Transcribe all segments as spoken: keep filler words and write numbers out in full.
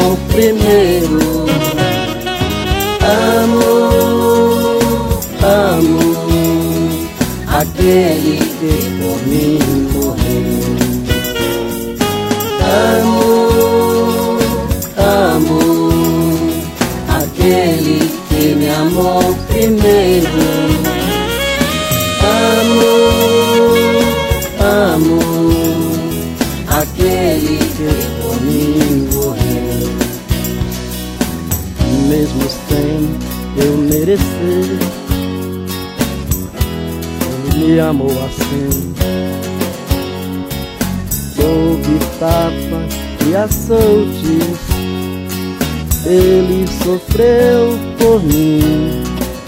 amou primeiro. Amo, amo aquele que por mim morreu. Amo, amo aquele que me amou primeiro. Amo, amo aquele que por mim morreu. Mesmo sem eu merecer, ele me amou assim. Sob tapas e açoutes, ele sofreu por mim.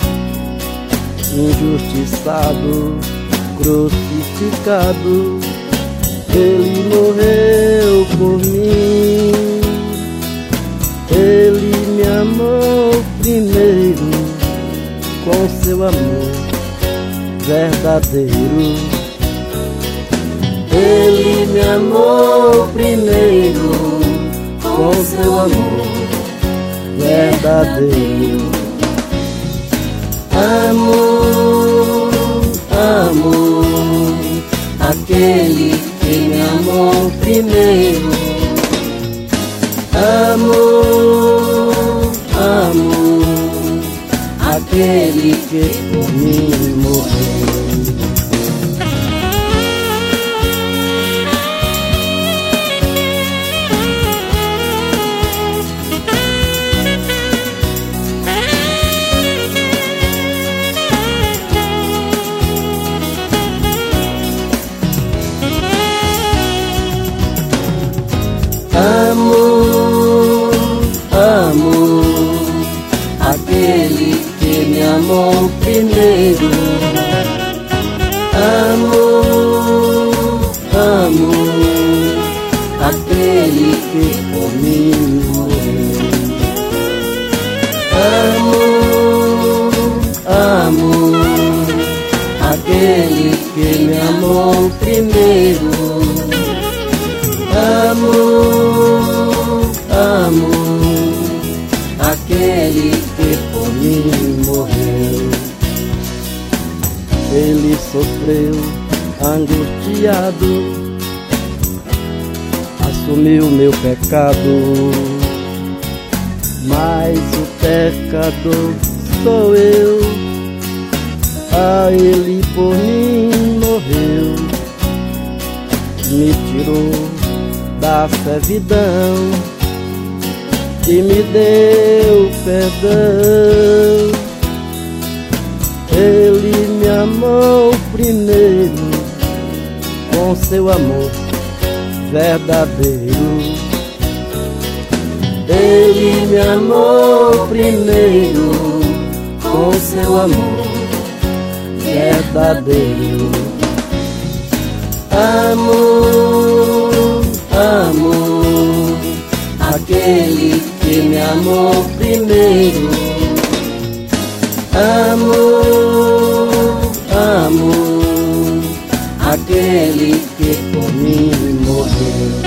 Injustiçado, crucificado, ele morreu por mim. Ele me amou primeiro com seu amor verdadeiro. Ele me amou primeiro com seu amor verdadeiro. Amo, amo aquele que me amou primeiro. Amo, amo aquele que por mim morreu. Amo, amo aquele que me amou primeiro. Amo, amo aquele que por mim morreu. Amo, amo aquele que me amou primeiro. Amo, amo aquele que por mim morreu. Ele sofreu angustiado, assumiu meu pecado, mas o pecador sou eu. A ele por mim morreu, me tirou da servidão e me deu perdão. Ele me amou primeiro com seu amor verdadeiro. Ele me amou primeiro com seu amor verdadeiro. Amo, amo aquele que me amou primeiro. Amo, amo aquele que por mim morreu.